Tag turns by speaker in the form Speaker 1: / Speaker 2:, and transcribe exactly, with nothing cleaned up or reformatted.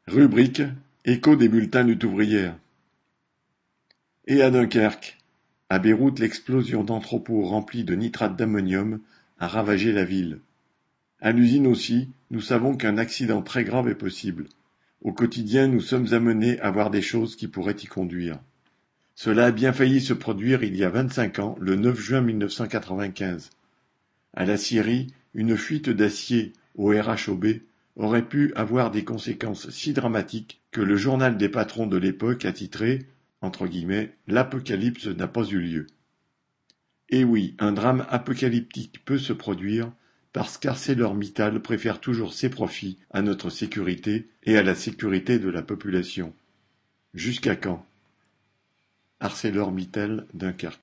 Speaker 1: Rubrique Écho des bulletins lutte ouvrière. Et à Dunkerque. À Beyrouth, l'explosion d'entrepôts remplis de nitrate d'ammonium a ravagé la ville. À l'usine aussi, nous savons qu'un accident très grave est possible. Au quotidien, nous sommes amenés à voir des choses qui pourraient y conduire. Cela a bien failli se produire il y a vingt-cinq ans, le neuf juin mille neuf cent quatre-vingt-quinze. À la Syrie, une fuite d'acier au R H O B aurait pu avoir des conséquences si dramatiques que le journal des patrons de l'époque a titré entre guillemets, « L'apocalypse n'a pas eu lieu ». Et oui, un drame apocalyptique peut se produire parce qu'ArcelorMittal préfère toujours ses profits à notre sécurité et à la sécurité de la population. Jusqu'à quand? ArcelorMittal, Dunkerque.